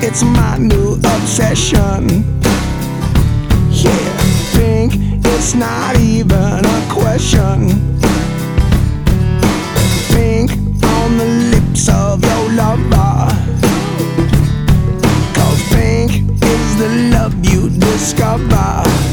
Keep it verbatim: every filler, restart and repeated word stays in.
it's my new obsession. Yeah, pink, it's not even a question. Pink on the lips of your lover, 'cause pink is the love you discover.